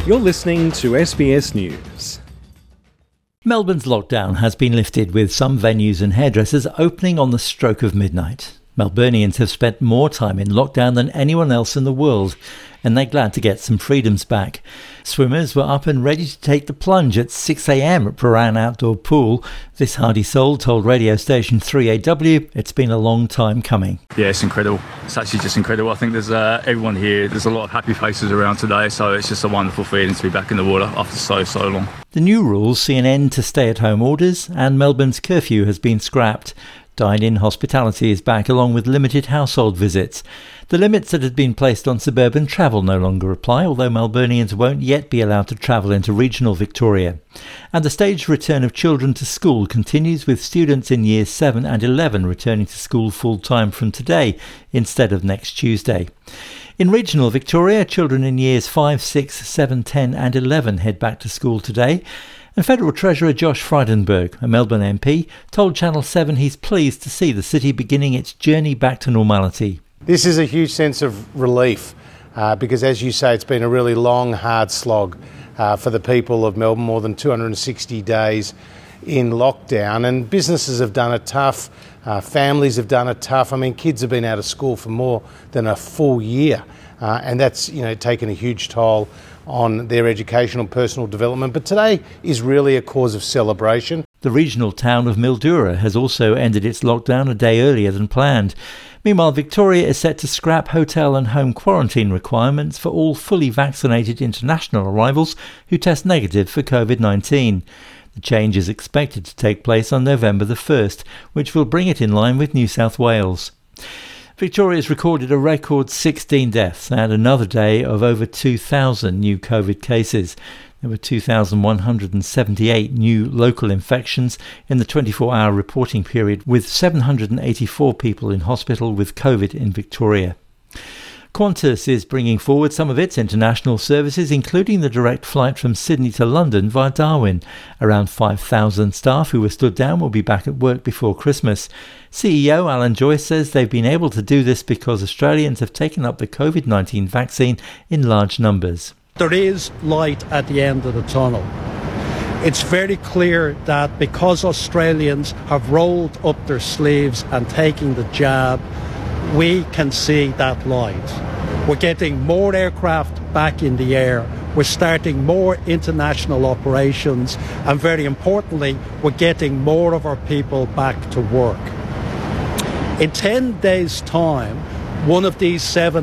You're listening to SBS News. Melbourne's lockdown has been lifted, with some venues and hairdressers opening on the stroke of midnight. Melburnians have spent more time in lockdown than anyone else in the world, and they're glad to get some freedoms back. Swimmers were up and ready to take the plunge at 6 a.m. at Prahran Outdoor Pool. This hardy soul told radio station 3AW it's been a long time coming. Yeah, it's incredible. It's actually just incredible. I think there's everyone here. There's a lot of happy faces around today, so it's just a wonderful feeling to be back in the water after so long. The new rules see an end to stay-at-home orders, and Melbourne's curfew has been scrapped. Dine-in hospitality is back, along with limited household visits. The limits that had been placed on suburban travel no longer apply, although Melburnians won't yet be allowed to travel into regional Victoria. And the staged return of children to school continues, with students in years 7 and 11 returning to school full-time from today instead of next Tuesday. In regional Victoria, children in years 5, 6, 7, 10 and 11 head back to school today. And Federal Treasurer Josh Frydenberg, a Melbourne MP, told Channel 7 he's pleased to see the city beginning its journey back to normality. This is a huge sense of relief because, as you say, it's been a really long, hard slog for the people of Melbourne, more than 260 days in lockdown, and businesses have done it tough, families have done it tough. I mean, kids have been out of school for more than a full year, and that's taken a huge toll on their educational personal development. But today is really a cause of celebration. The regional town of Mildura has also ended its lockdown a day earlier than planned. Meanwhile, Victoria is set to scrap hotel and home quarantine requirements for all fully vaccinated international arrivals who test negative for COVID-19. The change is expected to take place on November the 1st, which will bring it in line with New South Wales. Victoria's recorded a record 16 deaths and another day of over 2,000 new COVID cases. There were 2,178 new local infections in the 24-hour reporting period, with 784 people in hospital with COVID in Victoria. Qantas is bringing forward some of its international services, including the direct flight from Sydney to London via Darwin. Around 5,000 staff who were stood down will be back at work before Christmas. CEO Alan Joyce says they've been able to do this because Australians have taken up the COVID-19 vaccine in large numbers. There is light at the end of the tunnel. It's very clear that because Australians have rolled up their sleeves and taken the jab, we can see that light. We're getting more aircraft back in the air. We're starting more international operations, and very importantly, we're getting more of our people back to work. In 10 days' time, one of these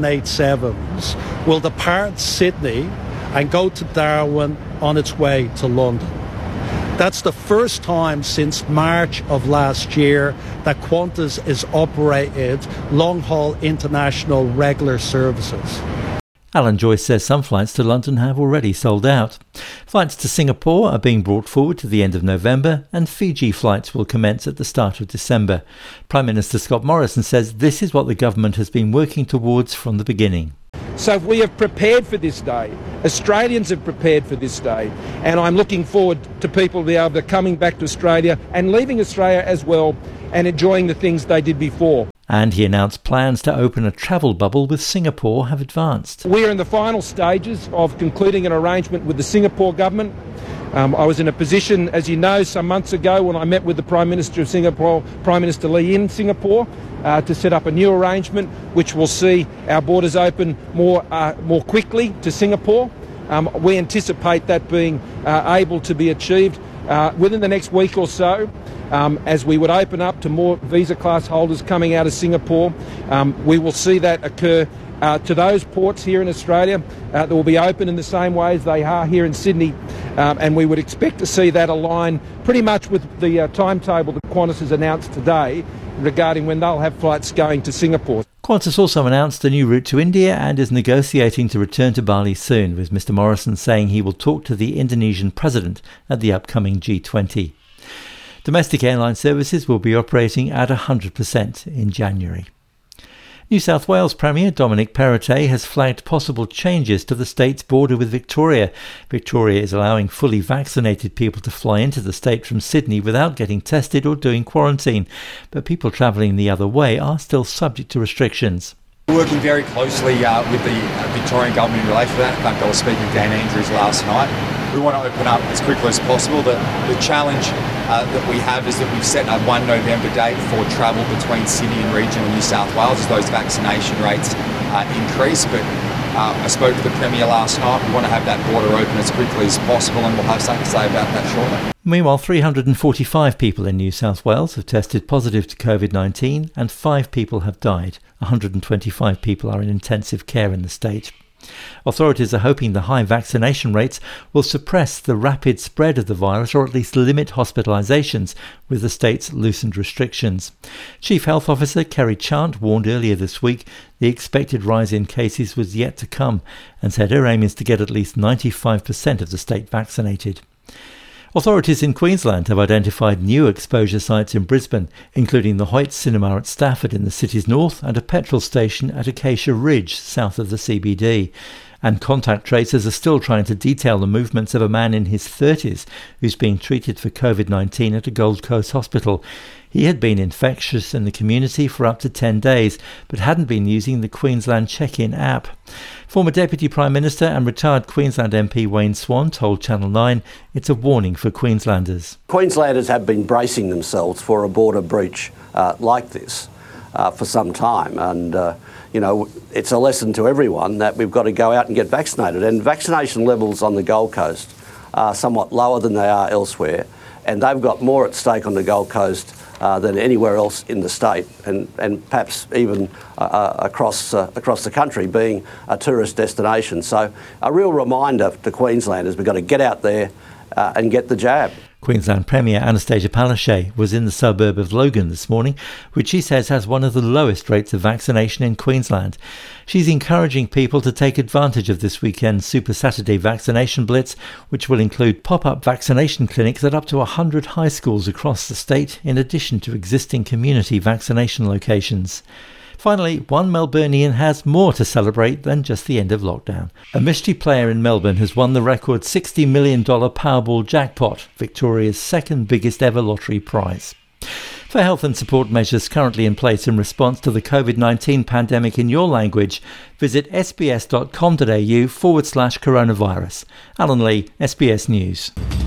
787s will depart Sydney and go to Darwin on its way to London. That's the first time since March of last year that Qantas is operated long-haul international regular services. Alan Joyce says some flights to London have already sold out. Flights to Singapore are being brought forward to the end of November, and Fiji flights will commence at the start of December. Prime Minister Scott Morrison says this is what the government has been working towards from the beginning. So we have prepared for this day. Australians have prepared for this day. And I'm looking forward to people be able to coming back to Australia and leaving Australia as well and enjoying the things they did before. And he announced plans to open a travel bubble with Singapore have advanced. We are in the final stages of concluding an arrangement with the Singapore government. I was in a position, as you know, some months ago when I met with the Prime Minister of Singapore, Prime Minister Lee in Singapore, to set up a new arrangement which will see our borders open more quickly to Singapore. We anticipate that being able to be achieved within the next week or so. As we would open up to more visa class holders coming out of Singapore, we will see that occur to those ports here in Australia that will be open in the same way as they are here in Sydney, and we would expect to see that align pretty much with the timetable that Qantas has announced today regarding when they'll have flights going to Singapore. Qantas also announced a new route to India and is negotiating to return to Bali soon, with Mr Morrison saying he will talk to the Indonesian president at the upcoming G20. Domestic airline services will be operating at 100% in January. New South Wales Premier Dominic Perrottet has flagged possible changes to the state's border with Victoria. Victoria is allowing fully vaccinated people to fly into the state from Sydney without getting tested or doing quarantine, but people travelling the other way are still subject to restrictions. We're working very closely with the Victorian Government in relation to that. In fact, I was speaking to Dan Andrews last night. We want to open up as quickly as possible. The challenge that we have is that we've set a 1 November date for travel between Sydney and regional New South Wales as those vaccination rates increase. But I spoke to the Premier last night. We want to have that border open as quickly as possible, and we'll have something to say about that shortly. Meanwhile, 345 people in New South Wales have tested positive to COVID-19 and 5 people have died. 125 people are in intensive care in the state. Authorities are hoping the high vaccination rates will suppress the rapid spread of the virus or at least limit hospitalisations with the state's loosened restrictions. Chief Health Officer Kerry Chant warned earlier this week the expected rise in cases was yet to come and said her aim is to get at least 95% of the state vaccinated. Authorities in Queensland have identified new exposure sites in Brisbane, including the Hoyt Cinema at Stafford in the city's north and a petrol station at Acacia Ridge, south of the CBD. And contact tracers are still trying to detail the movements of a man in his 30s who's being treated for COVID-19 at a Gold Coast hospital. He had been infectious in the community for up to 10 days, but hadn't been using the Queensland Check-In app. Former Deputy Prime Minister and retired Queensland MP Wayne Swan told Channel 9 it's a warning for Queenslanders. Queenslanders have been bracing themselves for a border breach like this for some time, and it's a lesson to everyone that we've got to go out and get vaccinated. And vaccination levels on the Gold Coast are somewhat lower than they are elsewhere, and they've got more at stake on the Gold Coast than anywhere else in the state, and perhaps even across the country, being a tourist destination. So a real reminder to Queenslanders, we've got to get out there and get the jab. Queensland Premier Anastasia Palaszczuk was in the suburb of Logan this morning, which she says has one of the lowest rates of vaccination in Queensland. She's encouraging people to take advantage of this weekend's Super Saturday vaccination blitz, which will include pop-up vaccination clinics at up to 100 high schools across the state, in addition to existing community vaccination locations. Finally, one Melburnian has more to celebrate than just the end of lockdown. A mystery player in Melbourne has won the record $60 million Powerball jackpot, Victoria's second biggest ever lottery prize. For health and support measures currently in place in response to the COVID-19 pandemic in your language, visit sbs.com.au/coronavirus. Alan Lee, SBS News.